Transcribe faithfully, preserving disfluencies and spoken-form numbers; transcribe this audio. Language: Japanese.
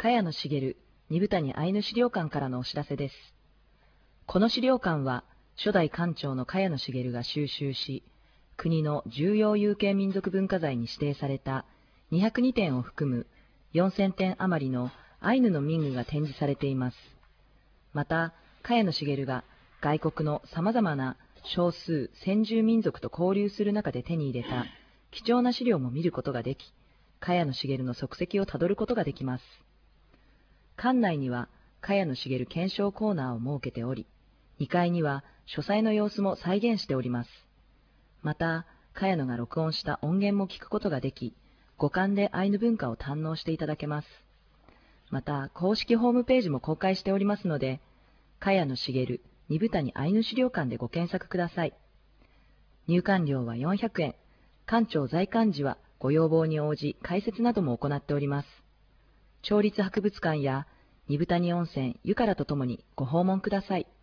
茅野茂二谷アイヌ資料館からのお知らせです。この資料館は、初代館長の茅野茂が収集し、国の重要有形民族文化財に指定されたにひゃくにてんを含むよんせんてん余りのアイヌの民具が展示されています。また、茅野茂が外国の様々な少数先住民族と交流する中で手に入れた貴重な資料も見ることができ、茅野茂の足跡をたどることができます。館内には茅野茂検証コーナーを設けており、にかいには書斎の様子も再現しております。また、茅野が録音した音源も聞くことができ、五感でアイヌ文化を堪能していただけます。また、公式ホームページも公開しておりますので、茅野茂二谷アイヌ資料館でご検索ください。入館料はよんひゃくえん、館長在館時はご要望に応じ解説なども行っております。町立博物館や二谷温泉湯からとともにご訪問ください。